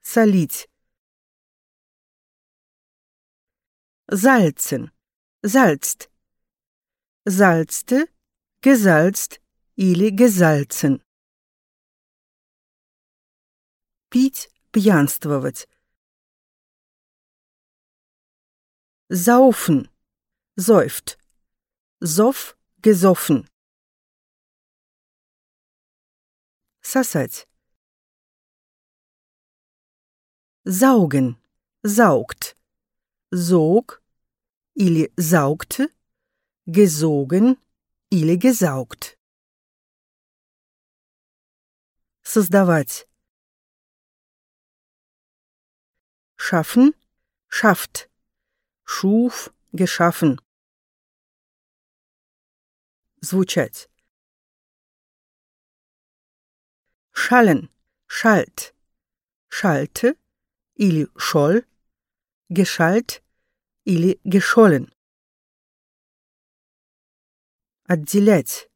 солить. Salzen, salzt. Salzte, gesalzt или gesalzen. Пить, пьянствовать. Saufen, säuft. Soff, gesoffen. Сосать. Saugen, saugt. Sog или saugte, gesogen или gesaugt. Создавать. Schaffen, schafft. Schuf, geschaffen. Звучать. Schallen, schallt. Schallte или scholl, geschallt или geschollen. Отделять.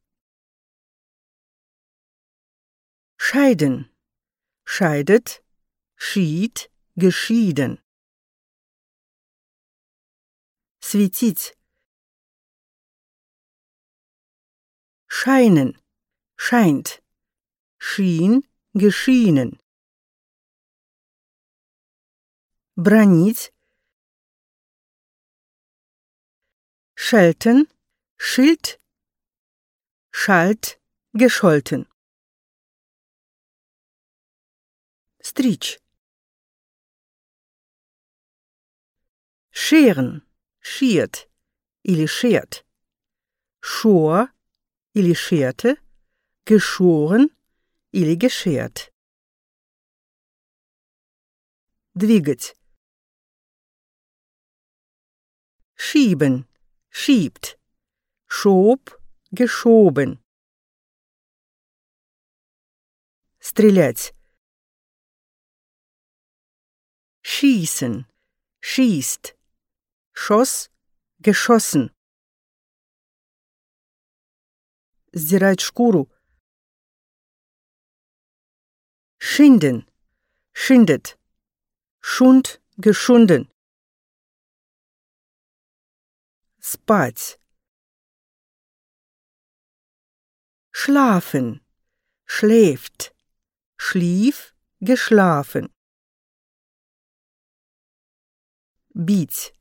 Scheiden, scheidet, schied, geschieden. Светить. Scheinen, scheint, schien, geschienen. Бранить. Schelten, schilt, schalt, gescholten. Стричь. Scheren, schiert или schert. Schor или scherte, geschoren или geschert. Двигать. Schieben, schiebt. Schob, geschoben. Стрелять. Schießen, schießt. Schoss, geschossen. Сдирать шкуру. Schinden, schindet. Schund, geschunden. Спать. Schlafen, schläft. Schlief, geschlafen. Бить.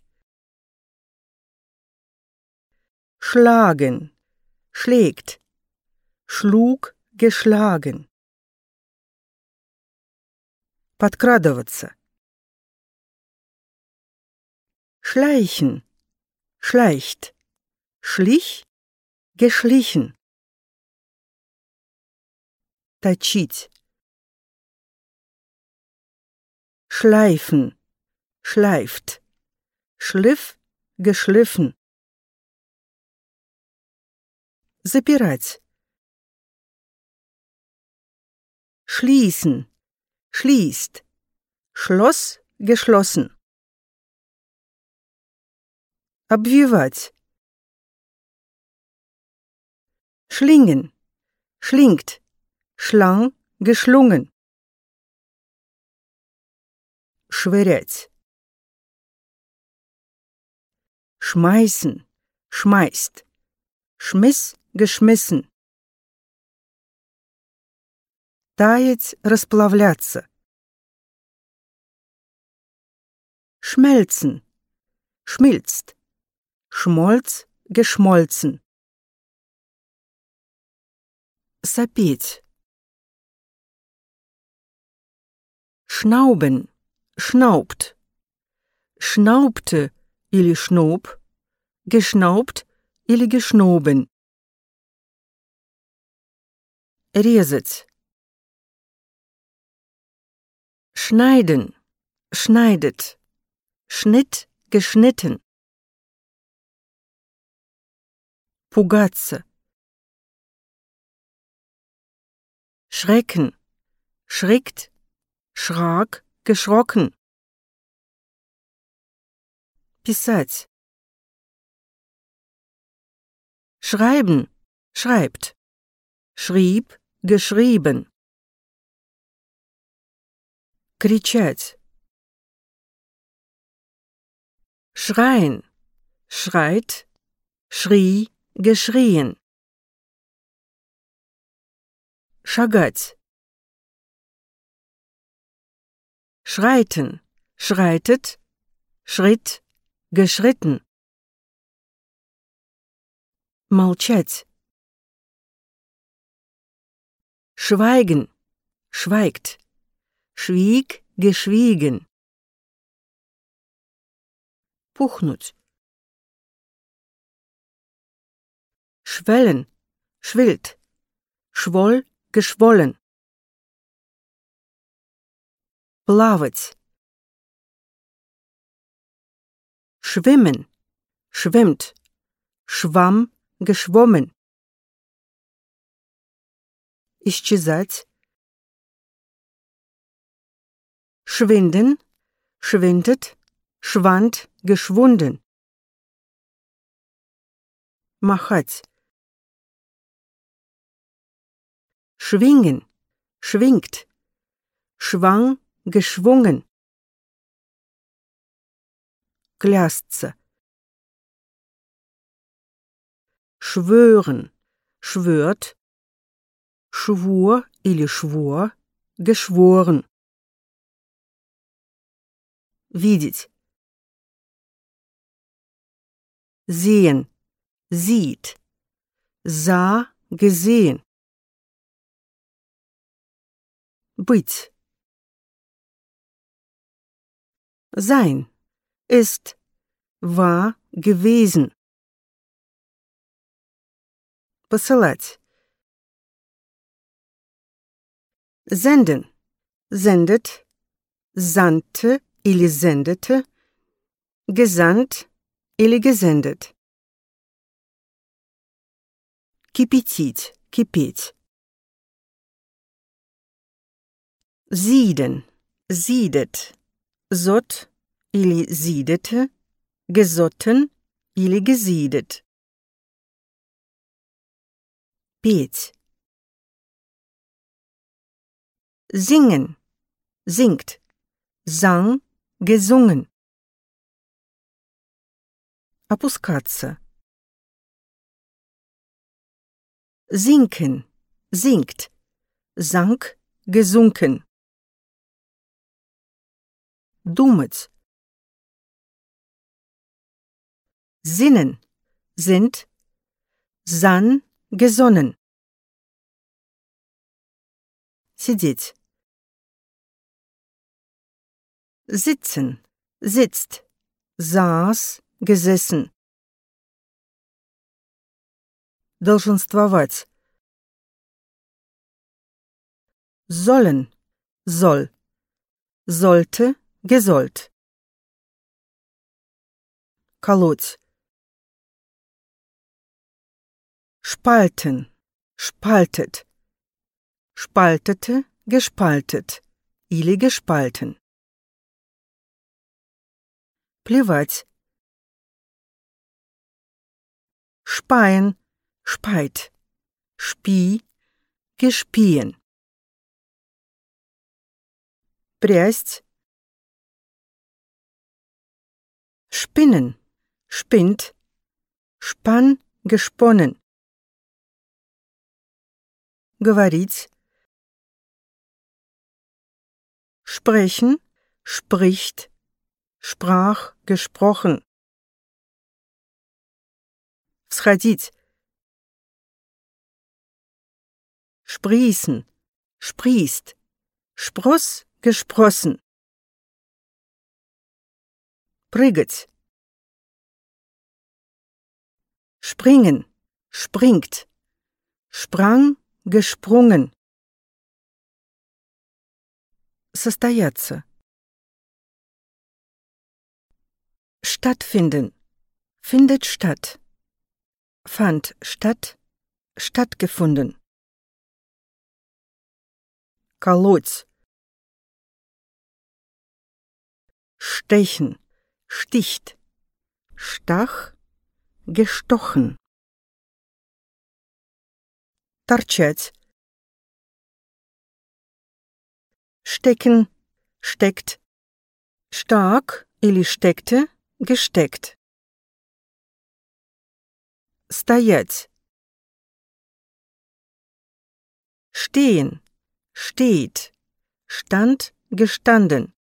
Schlagen, schlägt. Schlug, geschlagen. Подкрадываться. Schleichen, schleicht. Schlich, geschlichen. Точить. Schleifen, schleift. Schliff, geschliffen. Запирать. Schließen, schließt. Schloss, geschlossen. Обвивать. Schlingen, schlingt. Schlang, geschlungen. Швырять. Schmeißen, schmeißt. Schmiss, geschmissen. Таять, расплавляться. Schmelzen, schmilzt. Schmolz, geschmolzen. Сопеть. Schnauben, schnaubt. Schnaubte или schnob. Geschnaubt или geschnoben. Резать. Schneiden, schneidet. Schnitt, geschnitten. Пугаться. Schrecken, schrickt. Schrak, geschrocken. Писать. Schreiben, schreibt. Schrieb, geschrieben. кричать. Schreien, schreit, schrie, geschrien. Шагать. Schreiten, schreitet, schritt, geschritten. Молчать. Schweigen, schweigt, schwieg, geschwiegen. Пухнуть. Schwellen, schwillt, schwoll, geschwollen. Плавать. Schwimmen, schwimmt, schwamm, geschwommen. Исчезать. Schwinden, schwindet, schwand, geschwunden. Махать. Schwingen, schwingt, schwang, geschwungen. Клясться. Schwören, schwört, schwur или schwur, geschworen. Видеть. Sehen, sieht, sah, gesehen. Быть. Sein, ist, war, gewesen. Посылать. Senden, sendet, sandte или sendete, gesandt или gesendet. Кипятить, кипеть. Sieden, siedet, sott или siedete, gesotten или gesiedet. Петь. Singen, singt, sang, gesungen. Опускаться. Sinken, sinkt, sank, gesunken. Думать. Sinnen, sind, sann, gesonnen. Сидеть. Sitzen, sitzt, saß, gesessen. Долженствовать. Sollen, soll, sollte, gesollt. Колоть. Spalten, spaltet, spaltete, gespaltet или gespalten. Плевать. Speien, speit, spie, gespien. Прясть. Spinnen, spinnt, spann, gesponnen. Говорить. Sprechen, spricht, sprach, gesprochen. Всходить. Sprießen, sprießt, spross, gesprossen. Прыгать. Springen, springt, sprang, gesprungen. Состояться. Stattfinden, findet statt. Fand statt, stattgefunden. Колоть. Stechen, sticht, stach, gestochen. Торчать. Stecken, steckt, stark или steckte, gesteckt. Стоять. Stehen, steht, stand, gestanden.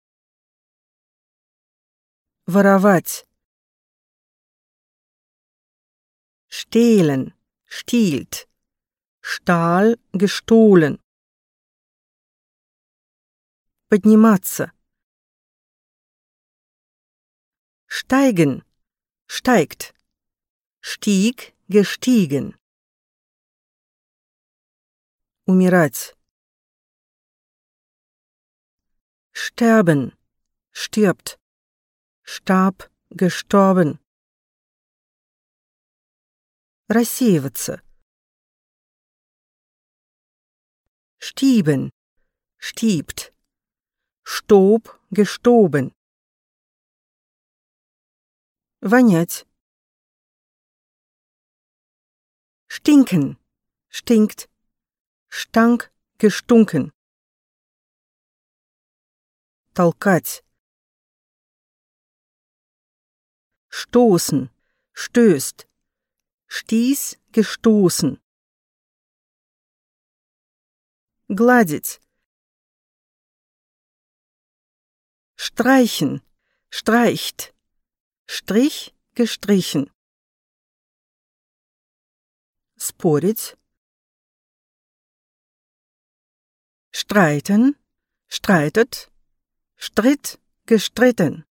Воровать. Stehlen, stiehlt, stahl, gestohlen. Подниматься. Steigen, steigt, stieg, gestiegen. Умирать. Sterben, stirbt, starb, gestorben. Рассеиваться. Stieben, stiebt, stob, gestoben. Вонять. Stinken, stinkt, stank, gestunken. Толкать. Stoßen, stößt, stieß, gestoßen. Гладить. Streichen, streicht, strich, gestrichen. Спорить. Streiten, streitet, stritt, gestritten.